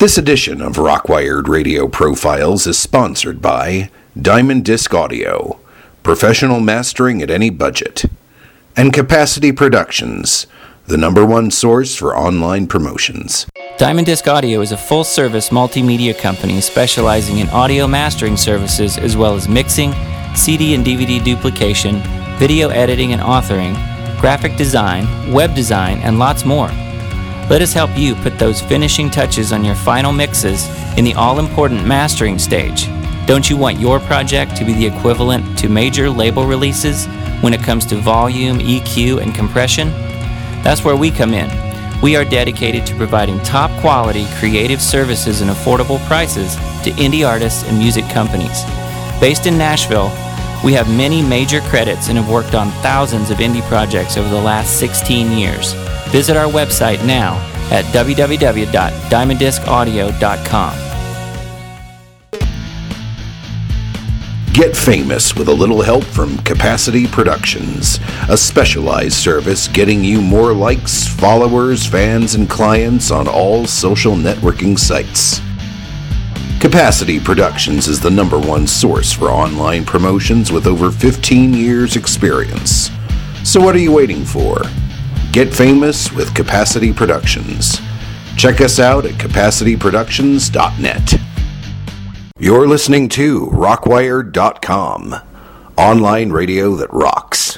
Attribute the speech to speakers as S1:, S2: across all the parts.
S1: This edition of Rockwired Radio Profiles is sponsored by Diamond Disc Audio, professional mastering at any budget, and Capacity Productions, the #1 source for online promotions.
S2: Diamond Disc Audio is a full-service multimedia company specializing in audio mastering services as well as mixing, CD and DVD duplication, video editing and authoring, graphic design, web design, and lots more. Let us help you put those finishing touches on your final mixes in the all-important mastering stage. Don't you want your project to be the equivalent to major label releases when it comes to volume, EQ, and compression? That's where we come in. We are dedicated to providing top-quality creative services and affordable prices to indie artists and music companies. Based in Nashville, we have many major credits and have worked on thousands of indie projects over the last 16 years. Visit our website now at www.diamonddiscaudio.com.
S1: Get famous with a little help from Capacity Productions, a specialized service getting you more likes, followers, fans, and clients on all social networking sites. Capacity Productions is the #1 source for online promotions with over 15 years experience. So what are you waiting for? Get famous with Capacity Productions. Check us out at capacityproductions.net. You're listening to Rockwired.com, online radio that rocks.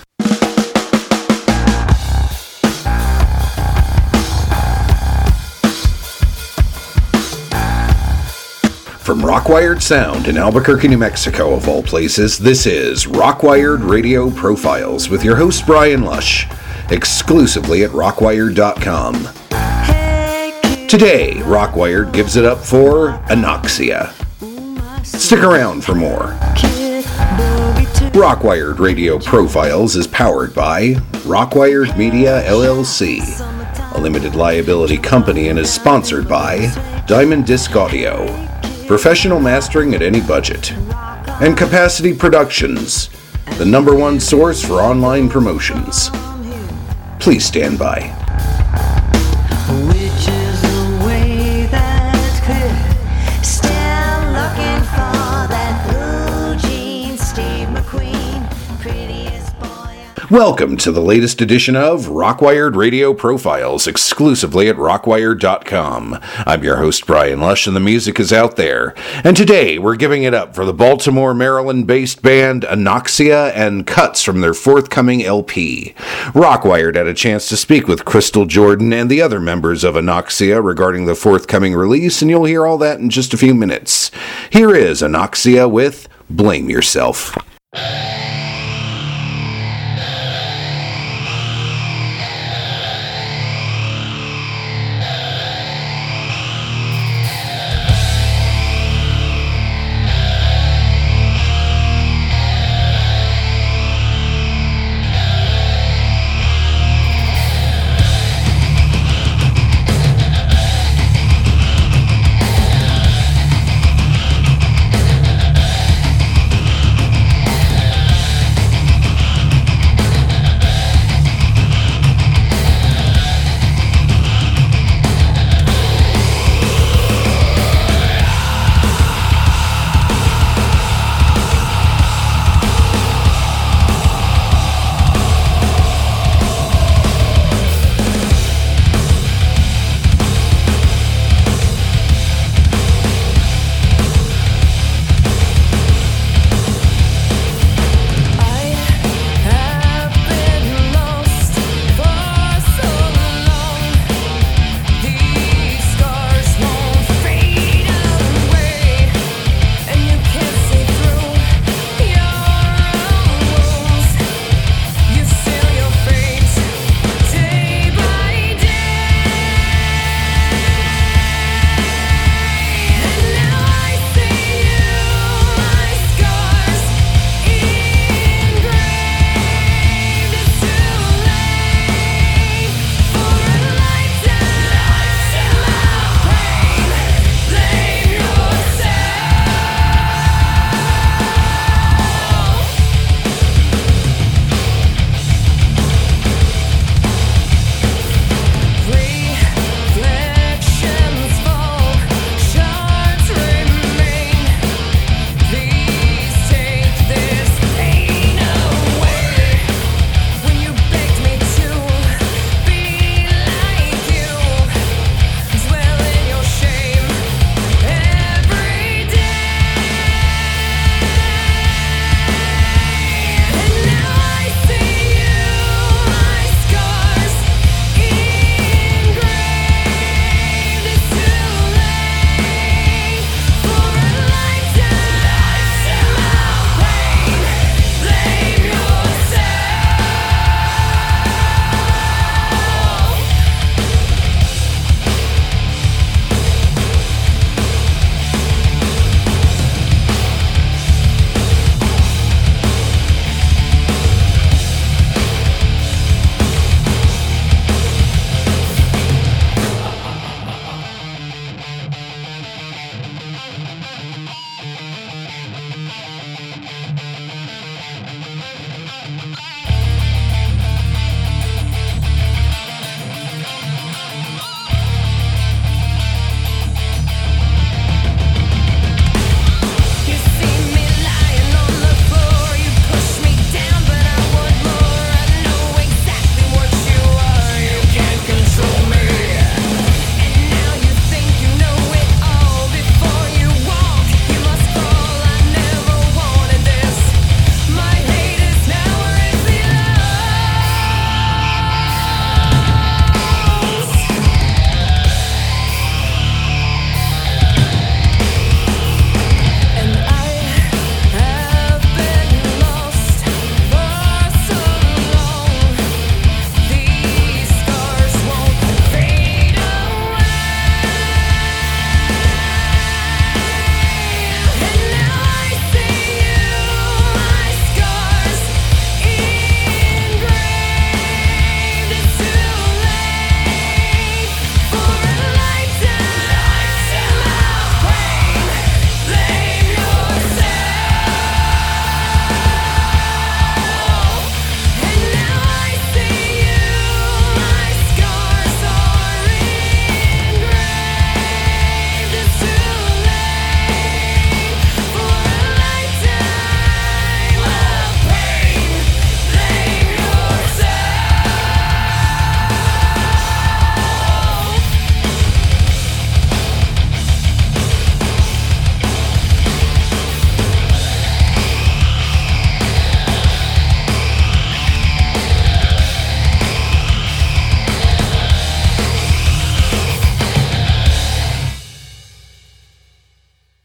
S1: From Rockwired Sound in Albuquerque, New Mexico, of all places, this is Rockwired Radio Profiles with your host, Brian Lush, exclusively at Rockwired.com. Today, Rockwired gives it up for Anoxia. Stick around for more. Rockwired Radio Profiles is powered by Rockwired Media LLC, a limited liability company, and is sponsored by Diamond Disc Audio, professional mastering at any budget, and Capacity Productions, the #1 source for online promotions. Please stand by. Welcome to the latest edition of Rockwired Radio Profiles, exclusively at Rockwired.com. I'm your host, Brian Lush, and the music is out there. And today, we're giving it up for the Baltimore, Maryland-based band Anoxia and cuts from their forthcoming LP. Rockwired had a chance to speak with Crystal Jordan and the other members of Anoxia regarding the forthcoming release, and you'll hear all that in just a few minutes. Here is Anoxia with Blame Yourself.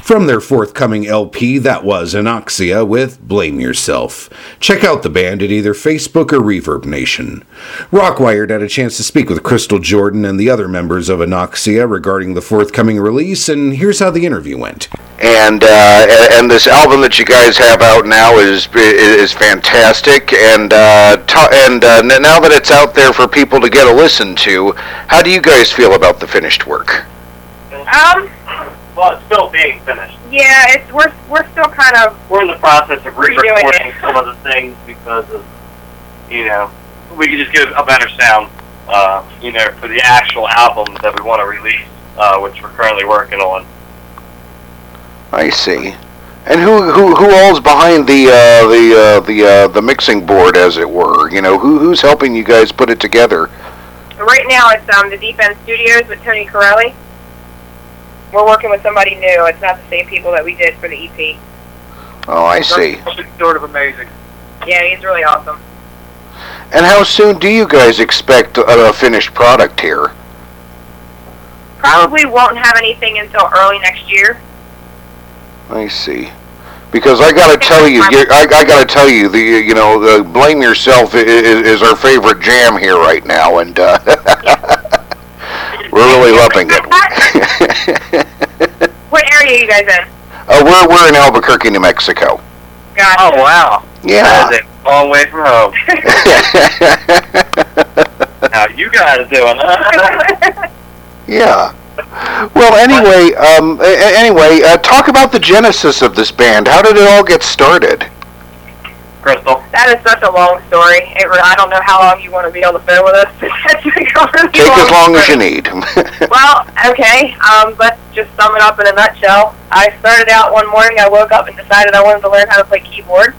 S1: From their forthcoming LP, that was Anoxia with Blame Yourself. Check out the band at either Facebook or Reverb Nation. Rockwired had a chance to speak with Crystal Jordan and the other members of Anoxia regarding the forthcoming release, and here's how the interview went.
S3: And this album that you guys have out now is fantastic. And now that it's out there for people to get a listen to, how do you guys feel about the finished work?
S4: Well, it's still being finished.
S5: Yeah, we're still kind of...
S4: We're in the process of
S5: redoing
S4: recording some of the things because of, we can just get a better sound, for the actual album that we want to release, which we're currently working on.
S3: I see. And who all's behind the mixing board, as it were? Who's helping you guys put it together?
S5: Right now, it's the Deep End Studios with Tony Corelli. We're working with somebody new. It's not the same people that we did for the EP.
S3: Oh, I see.
S4: It's sort of amazing.
S5: Yeah, he's really awesome.
S3: And how soon do you guys expect a finished product here?
S5: Probably won't have anything until early next year.
S3: I see. Because I gotta tell you, the Blame Yourself is our favorite jam here right now, and we're really loving it.
S5: What area are you guys in?
S3: We're in Albuquerque, New Mexico.
S5: Gotcha.
S4: Oh, wow.
S3: Yeah.
S4: That is a long way from home. How you guys doing?
S3: Yeah. Well, anyway, talk about the genesis of this band. How did it all get started?
S4: Crystal.
S5: That is such a long story. I don't know how long you want to be on the phone with us.
S3: Take as long as you need.
S5: Well, okay. Let's just sum it up in a nutshell. I started out one morning. I woke up and decided I wanted to learn how to play keyboard.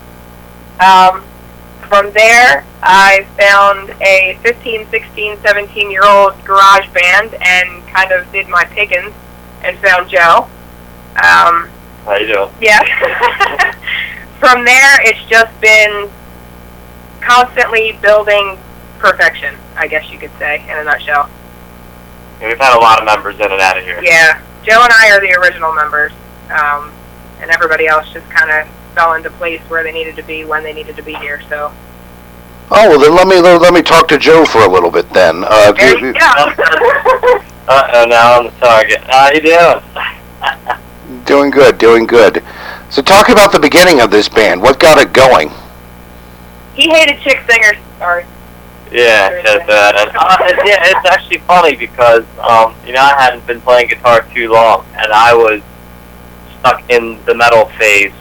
S5: From there, I found a 15, 16, 17-year-old garage band and kind of did my pickings and found Joe.
S4: How you doing?
S5: Yeah. From there, it's just been constantly building perfection, I guess you could say, in a nutshell.
S4: Yeah, we've had a lot of members in and out of here.
S5: Yeah. Joe and I are the original members, and everybody else just kind of fell into place where they needed to be when they needed to be here. So.
S3: Oh, well, then let me talk to Joe for a little bit then.
S5: There you go.
S4: Now on the target. How you doing?
S3: Doing good. So talk about the beginning of this band. What got it going?
S5: He hated chick singers. Sorry.
S4: Yeah, it's actually funny because I hadn't been playing guitar too long, and I was stuck in the metal phase.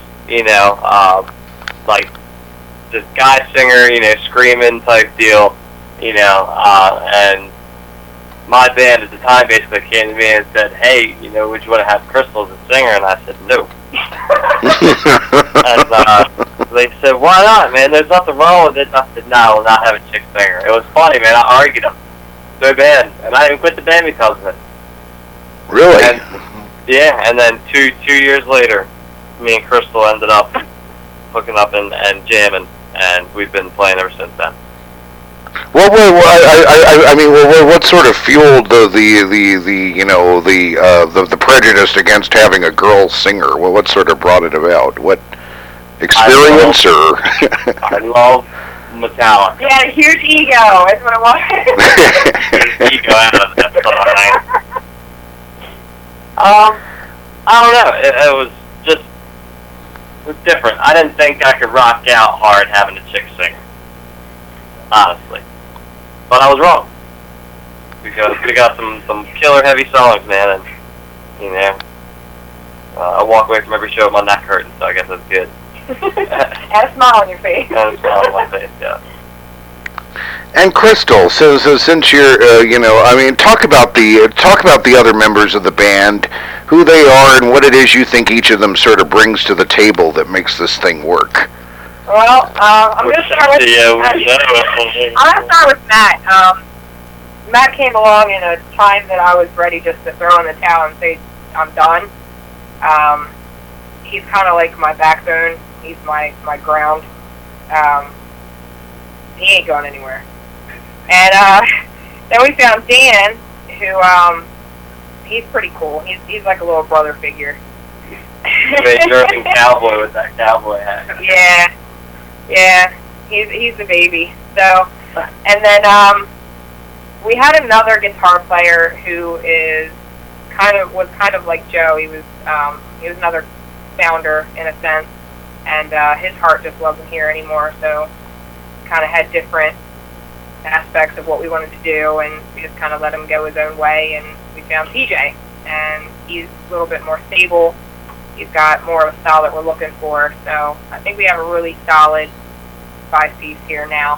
S4: Like this guy singer, screaming type deal, and my band at the time basically came to me and said, "Hey, would you want to have Crystal as a singer?" And I said, "No." And they said, "Why not, man? There's nothing wrong with it." And I said, "No, we'll not have a chick singer." It was funny, man. I argued them so bad, and I even quit the band because of it.
S3: Really?
S4: And then two years later, me and Crystal ended up hooking up and jamming, and we've been playing ever since then.
S3: Well, what sort of fueled the prejudice against having a girl singer? Well, what sort of brought it about? What experience
S4: I love Metallica.
S5: Yeah, huge ego is what it was.
S4: Ego out of it. I don't know. It was just different. I didn't think I could rock out hard having a chick singer. Honestly. But I was wrong. Because we got some killer heavy songs, man, and, I walk away from every show with my neck hurting, so I guess that's good.
S5: And a smile on your face.
S4: And a smile on my face, yeah.
S3: And Crystal, so since you're, talk about the other members of the band, who they are, and what it is you think each of them sort of brings to the table that makes this thing work.
S5: Well, I'm going to start with Matt. Matt came along in a time that I was ready just to throw in the towel and say, I'm done. He's kind of like my backbone. He's my ground. He ain't going anywhere. And then we found Dan, who he's pretty cool. He's like a little brother figure.
S4: Big German cowboy with that cowboy hat.
S5: Yeah. He's the baby. So, and then we had another guitar player who was kind of like Joe. He was another founder in a sense, and his heart just wasn't here anymore. So, kind of had different aspects of what we wanted to do, and we just kind of let him go his own way. And we found TJ, and he's a little bit more stable. He's got more of a style that we're looking for. So I think we have a really solid 5-piece here now.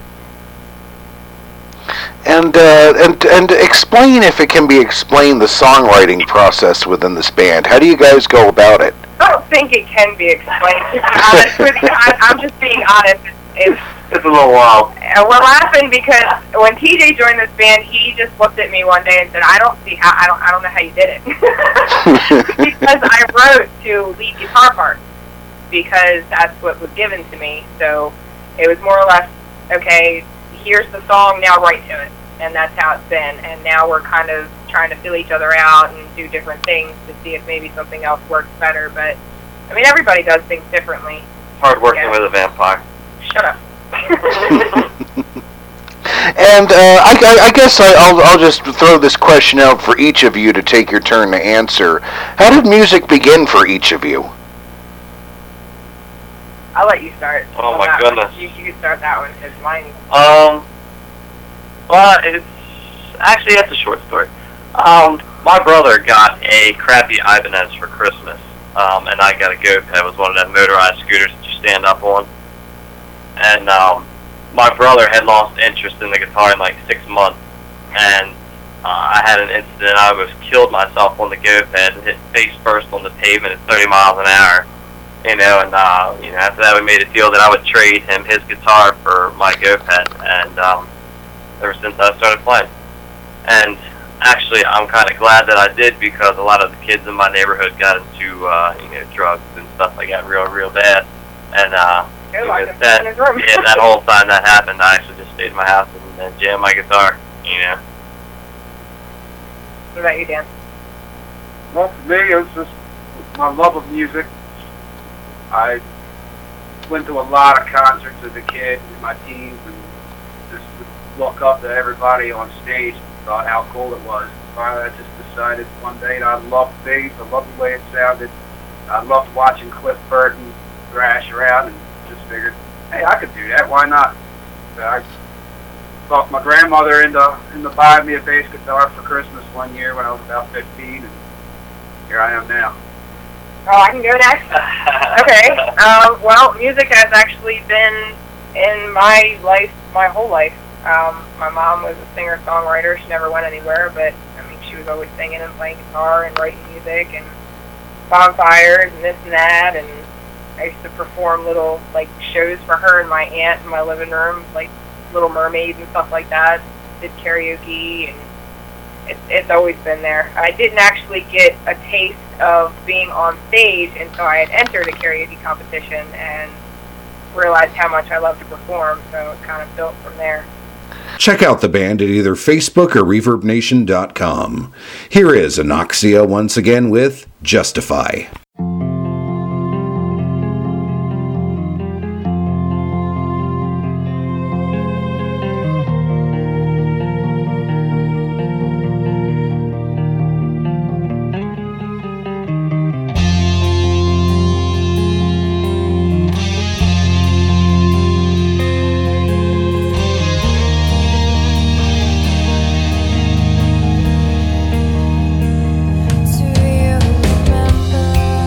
S3: And explain, if it can be explained, the songwriting process within this band. How do you guys go about it?
S5: I don't think it can be explained, to be honest with you. I'm just being honest. It's
S4: a little wild.
S5: We're laughing because when TJ joined this band, he just looked at me one day and said, I don't know how you did it. Because I wrote to lead guitar parts, because that's what was given to me. So it was more or less, okay, here's the song, now write to it. And that's how it's been. And now we're kind of trying to fill each other out and do different things to see if maybe something else works better. But, I mean, everybody does things differently.
S4: Hard working with a vampire.
S5: Shut up.
S3: And I guess I'll just throw this question out for each of you to take your turn to answer. How did music begin for each of you?
S5: I'll let you start.
S4: Oh my goodness.
S5: You can start that one, because mine...
S4: Well, that's a short story. My brother got a crappy Ibanez for Christmas, and I got a GoPed. It was one of them motorized scooters that you stand up on. And my brother had lost interest in the guitar in like 6 months, and I had an incident. I almost killed myself on the GoPed and hit face first on the pavement at 30 miles an hour. And after that we made a deal that I would trade him his guitar for my GoPed, and ever since I started playing. And actually, I'm kind of glad that I did, because a lot of the kids in my neighborhood got into drugs and stuff like that real bad. And that whole time that happened, I actually just stayed in my house and jammed my guitar.
S5: What about you, Dan?
S6: Well, for me, it was just my love of music. I went to a lot of concerts as a kid in my teens, and just would look up to everybody on stage and thought how cool it was. Finally, I just decided one day that I loved bass. I loved the way it sounded. I loved watching Cliff Burton thrash around, and just figured, hey, I could do that. Why not? So I talked my grandmother into buying me a bass guitar for Christmas one year when I was about 15, and here I am now.
S5: Oh, I can go next? Okay. Well, music has actually been in my life, my whole life. My mom was a singer-songwriter. She never went anywhere, but, I mean, she was always singing and playing guitar and writing music and bonfires and this and that, and I used to perform little, shows for her and my aunt in my living room, like Little Mermaids and stuff like that. Did karaoke, and it's always been there. I didn't actually get a taste of being on stage until I had entered a karaoke competition and realized how much I love to perform, so it kind of built from there.
S1: Check out the band at either Facebook or ReverbNation.com. Here is Anoxia once again with Justify.
S7: Do you remember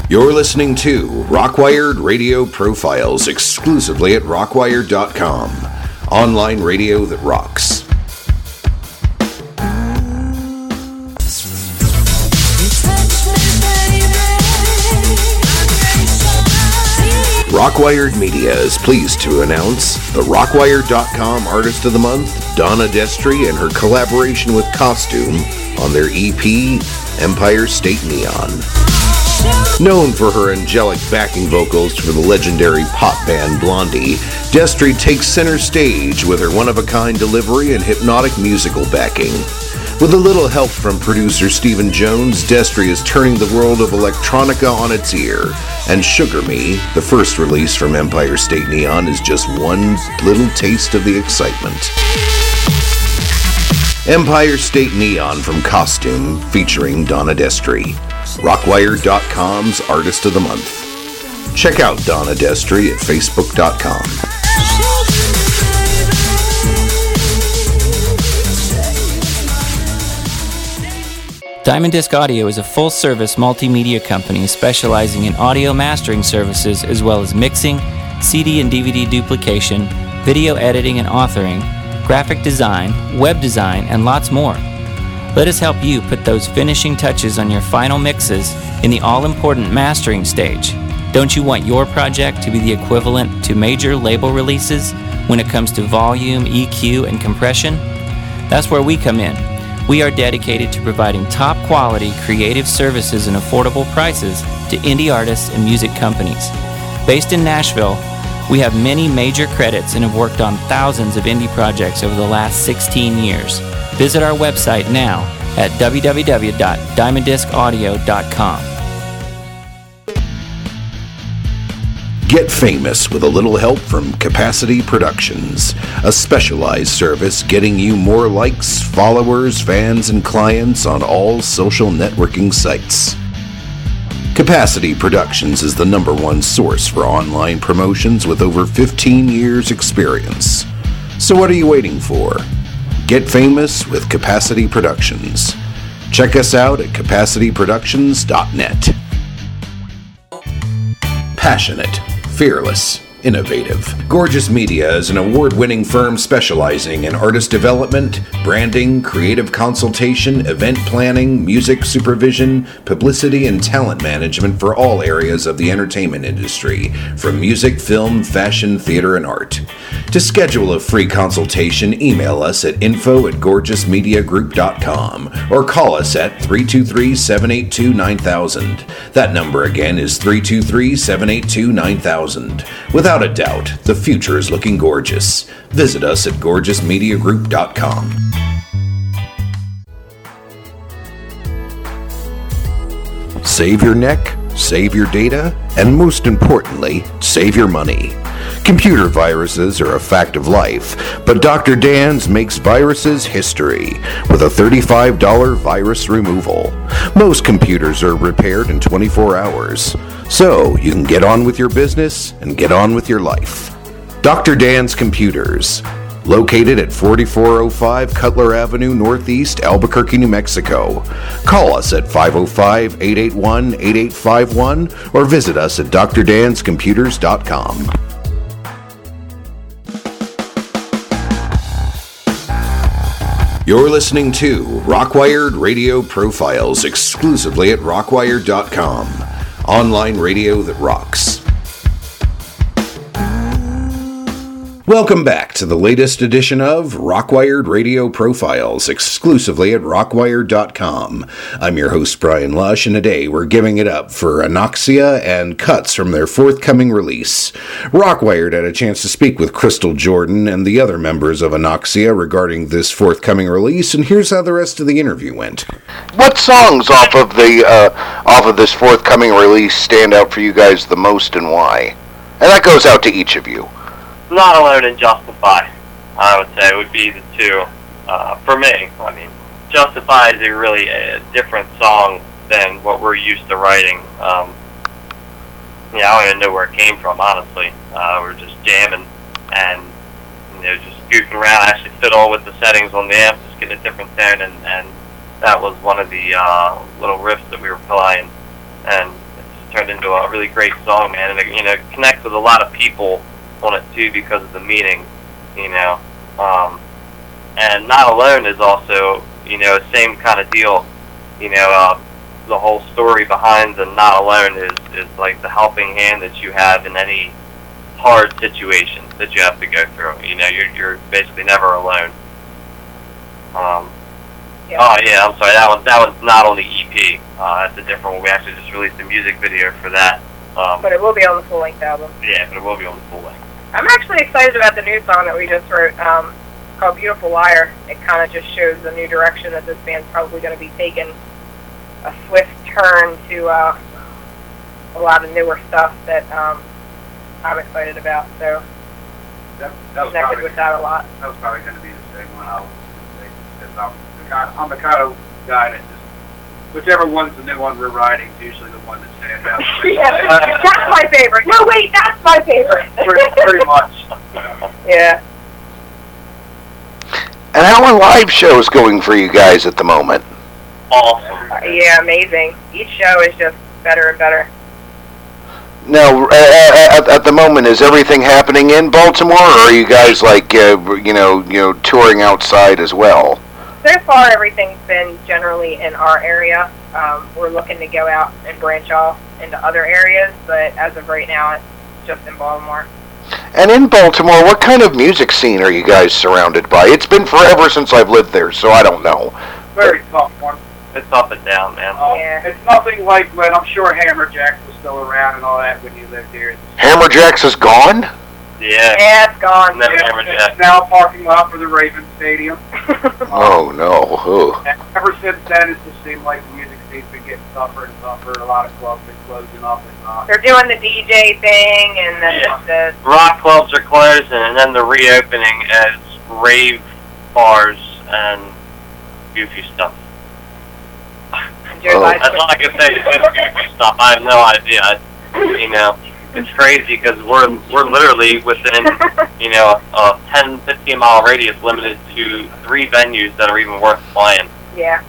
S1: You're listening to Rockwired Radio Profiles exclusively at Rockwired.com. Online radio that rocks. Rockwired Media is pleased to announce the Rockwired.com Artist of the Month, Donna Destry, and her collaboration with Costume on their EP, Empire State Neon. Known for her angelic backing vocals for the legendary pop band Blondie, Destry takes center stage with her one-of-a-kind delivery and hypnotic musical backing. With a little help from producer Stephen Jones, Destry is turning the world of electronica on its ear. And Sugar Me, the first release from Empire State Neon, is just one little taste of the excitement. Empire State Neon from Costume, featuring Donna Destry. Rockwired.com's Artist of the Month. Check out Donna Destry at Facebook.com.
S2: Diamond Disc Audio is a full-service multimedia company specializing in audio mastering services as well as mixing, CD and DVD duplication, video editing and authoring, graphic design, web design, and lots more. Let us help you put those finishing touches on your final mixes in the all-important mastering stage. Don't you want your project to be the equivalent to major label releases when it comes to volume, EQ, and compression? That's where we come in. We are dedicated to providing top-quality creative services and affordable prices to indie artists and music companies. Based in Nashville, we have many major credits and have worked on thousands of indie projects over the last 16 years. Visit our website now at www.diamonddiscaudio.com.
S1: Get famous with a little help from Capacity Productions, a specialized service getting you more likes, followers, fans, and clients on all social networking sites. Capacity Productions is the #1 source for online promotions with over 15 years' experience. So what are you waiting for? Get famous with Capacity Productions. Check us out at capacityproductions.net. Passionate, fearless, innovative. Gorgeous Media is an award-winning firm specializing in artist development, branding, creative consultation, event planning, music supervision, publicity, and talent management for all areas of the entertainment industry, from music, film, fashion, theater, and art. To schedule a free consultation, email us at info@gorgeousmediagroup.com or call us at 323-782-9000. That number again is 323-782-9000. Without a doubt, the future is looking gorgeous. Visit us at gorgeousmediagroup.com. Save your neck, save your data, and most importantly, save your money. Computer viruses are a fact of life, but Dr. Dan's makes viruses history with a $35 virus removal. Most computers are repaired in 24 hours, so you can get on with your business and get on with your life. Dr. Dan's Computers, located at 4405 Cutler Avenue Northeast, Albuquerque, New Mexico. Call us at 505-881-8851 or visit us at drdanscomputers.com. You're listening to Rockwired Radio Profiles exclusively at Rockwired.com. Online radio that rocks. Welcome back to the latest edition of Rockwired Radio Profiles, exclusively at Rockwired.com. I'm your host, Brian Lush, and today we're giving it up for Anoxia and cuts from their forthcoming release. Rockwired had a chance to speak with Crystal Jordan and the other members of Anoxia regarding this forthcoming release, and here's how the rest of the interview went.
S3: What songs off of this forthcoming release stand out for you guys the most, and why? And that goes out to each of you.
S4: Not Alone and Justify, I would say, would be the two. For me, I mean, Justify is a really different song than what we're used to writing. I don't even know where it came from, honestly. We're just jamming and just goofing around. I actually fiddle with the settings on the amp, just get a different tone, and that was one of the little riffs that we were playing. And turned into a really great song, man. And it connects with a lot of people on it too because of the meaning, and Not Alone is also, same kind of deal. The whole story behind the Not Alone is like the helping hand that you have in any hard situation that you have to go through. You're basically never alone.
S5: Yeah.
S4: Oh yeah, I'm sorry. That was not on the EP. That's a different one. We actually just released a music video for that.
S5: But it will be on the full-length album.
S4: Yeah, but it will be on the full length.
S5: I'm actually excited about the new song that we just wrote, called Beautiful Liar. It kind of just shows the new direction that this band's probably going to be taking, a swift turn to a lot of newer stuff that I'm excited about. So
S6: That was
S5: connected
S6: probably,
S5: with that a lot.
S6: that was probably going to be the second one I was going to say. Because I'm the kind of guy that just, whichever one's the new one we're writing, is usually the one that stands out.
S5: Yeah, that's my favorite. No, wait, that's my favorite.
S6: pretty much.
S5: Yeah.
S3: And how are live shows going for you guys at the moment?
S4: Awesome.
S5: Yeah, amazing. Each show is just better and better.
S3: Now, at the moment, is everything happening in Baltimore, or are you guys touring outside as well?
S5: So far, everything's been generally in our area. We're looking to go out and branch off into other areas, but as of right now, it's just in Baltimore.
S3: And in Baltimore, what kind of music scene are you guys surrounded by? It's been forever since I've lived there, so I don't know.
S6: Very tough one.
S4: It's up and down, man.
S5: Yeah.
S6: It's nothing like when I'm sure Hammerjacks was still around and all that when you lived here.
S3: Hammerjacks is gone?
S4: Yeah.
S5: Yeah, it's gone.
S4: Never Hammerjack.
S6: It's now a parking lot for the Ravens Stadium.
S3: Oh, no. Ooh.
S6: And ever since then, it just seemed like the music scene's been getting tougher and tougher. A lot of clubs are closing up and
S5: They're doing the DJ thing, and then
S4: Yeah. Rock clubs are closing, and then they're reopening as rave bars and goofy stuff.
S5: Joe
S4: That's all I can say is goofy stuff. I have no idea. It's crazy because we're literally within, a 10, 15 mile radius limited to 3 venues that are even worth playing.
S5: Yeah.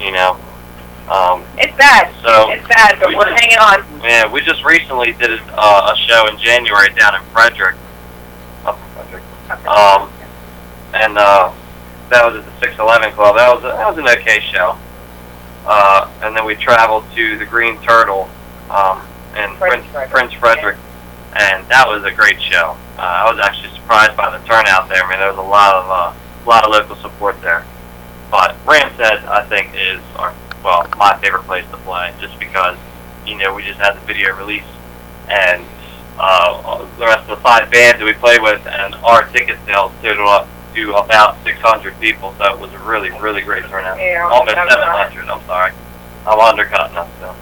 S4: It's
S5: bad.
S4: So
S5: It's bad, but we're hanging on.
S4: Yeah, we just recently did a show in January down in Frederick. Up in Frederick. And that was at the 611 Club. That was an okay show. And then we traveled to the Green Turtle in Prince Frederick, and that was a great show. I was actually surprised by the turnout there. I mean, there was a lot of local support there. But Ram's Head, I think, is my favorite place to play, just because we just had the video release, and the rest of the 5 bands that we played with, and our ticket sales totaled up to about 600 people, so it was a really, really great turnout.
S5: Yeah,
S4: almost 700. I'm sorry, I'm undercutting us still.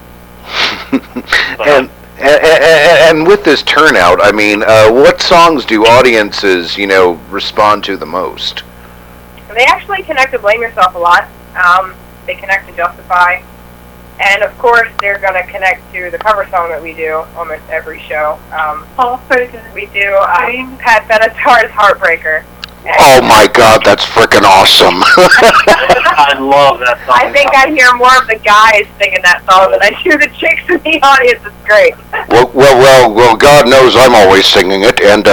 S3: And with this turnout, I mean, what songs do audiences, respond to the most?
S5: They actually connect to Blame Yourself a lot. They connect to Justify. And, of course, they're going to connect to the cover song that we do almost every show. We do Pat Benatar's Heartbreaker.
S3: Oh my God, that's frickin' awesome!
S4: I love that song.
S5: I think I hear more of the guys singing that song than I do the chicks in the audience. It's great.
S3: Well, God knows I'm always singing it, and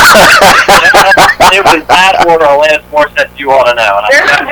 S4: It was that or Alanis Morissette, You Ought to Know.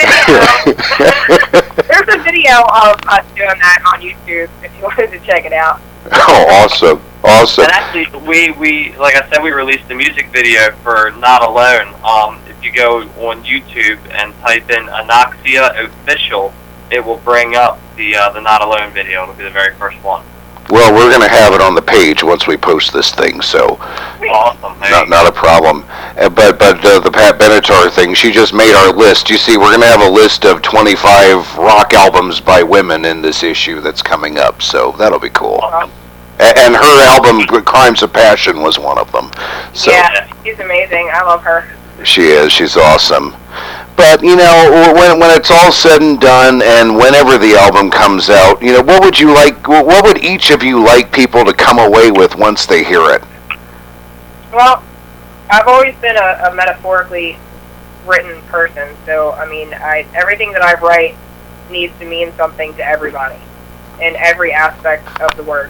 S5: There's a video of us doing that on YouTube if you wanted to check it out.
S3: Oh, awesome.
S4: And actually, we like I said, we released a music video for Not Alone. If you go on YouTube and type in Anoxia Official, it will bring up the Not Alone video. It'll be the very first one.
S3: Well, we're going to have it on the page once we post this thing, so
S4: Awesome.
S3: not a problem. But the Pat Benatar thing, she just made our list. You see, we're going to have a list of 25 rock albums by women in this issue that's coming up, so that'll be cool.
S4: Awesome.
S3: And her album, Crimes of Passion, was one of them. So
S5: Yeah, she's amazing. I love her.
S3: she is. She's awesome. But, when it's all said and done, and whenever the album comes out, what would each of you like people to come away with once they hear it?
S5: Well, I've always been a metaphorically written person, so, I mean, everything that I write needs to mean something to everybody, in every aspect of the word.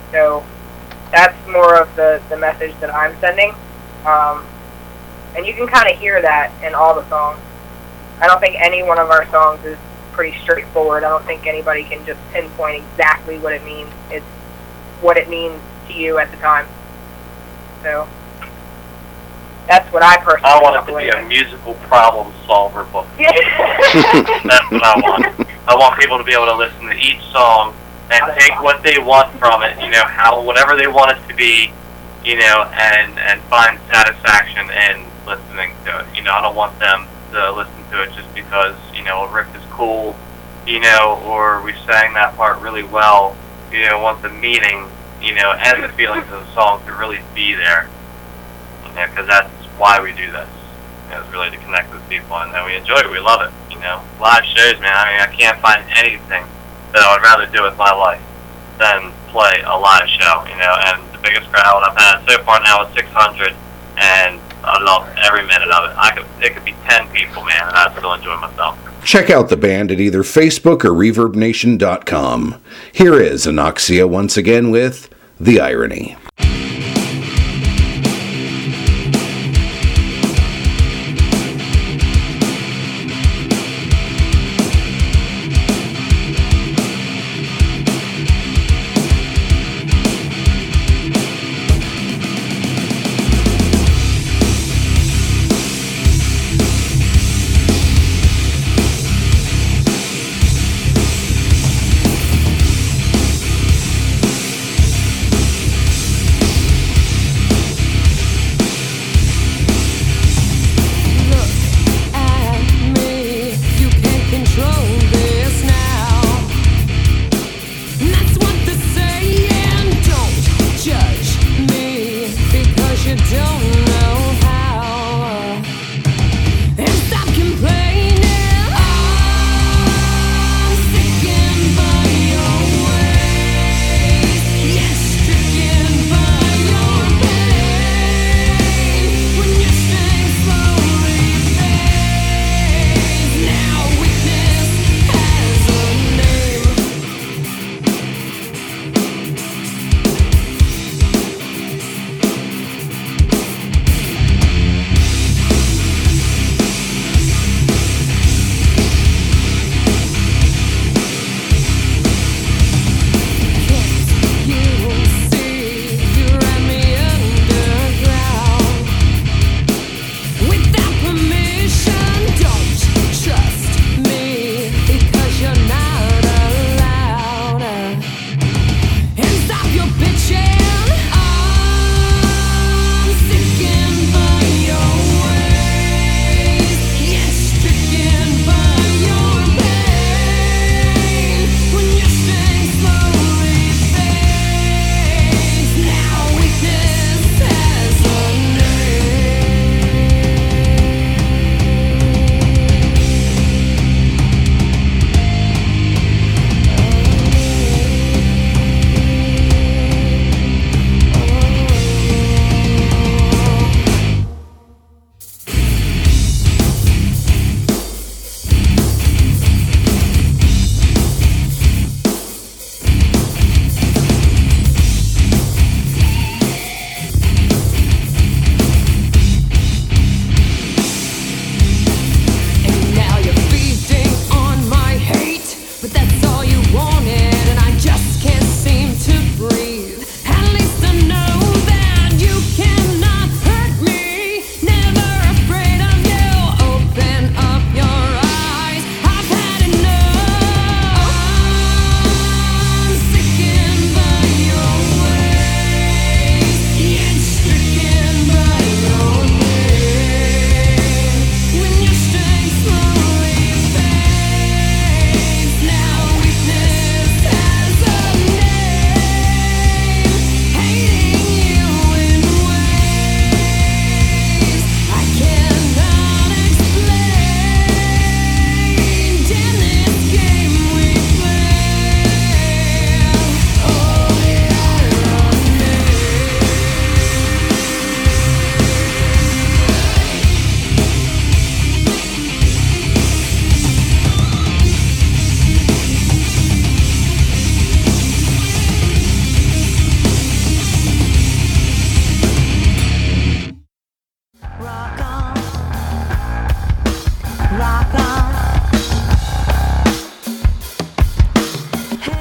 S5: So that's more of the message that I'm sending. And you can kind of hear that in all the songs. I don't think any one of our songs is pretty straightforward. I don't think anybody can just pinpoint exactly what it means. It's what it means to you at the time. So that's what I personally
S4: I want it to be a musical problem solver book.
S5: Yeah.
S4: That's what I want. I want people to be able to listen to each song and take what they want from it, whatever they want it to be, and find satisfaction in listening to it. I don't want them to listen to it just because, a riff is cool, or we sang that part really well. I want the meaning, and the feelings of the song to really be there. Because that's why we do this. It's really to connect with people, and we enjoy it. We love it. Live shows, man. I can't find anything that I would rather do with my life than play a live show. And the biggest crowd I've had so far now is 600, and I love every minute of it. It could be 10 people, man, and I still enjoy myself.
S1: Check out the band at either Facebook or ReverbNation.com. Here is Anoxia once again with The Irony.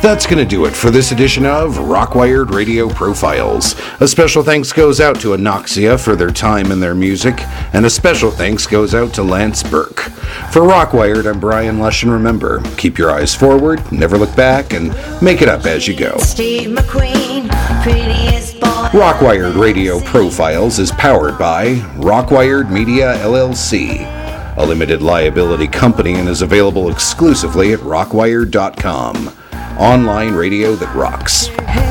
S1: That's going to do it for this edition of Rockwired Radio Profiles. A special thanks goes out to Anoxia for their time and their music, and a special thanks goes out to Lance Burke. For Rockwired, I'm Brian Lush, and remember, keep your eyes forward, never look back, and make it up as you go.
S7: Steve McQueen, prettiest boy.
S1: Rockwired Radio Profiles is powered by Rockwired Media LLC, a limited liability company, and is available exclusively at rockwired.com. Online radio that rocks.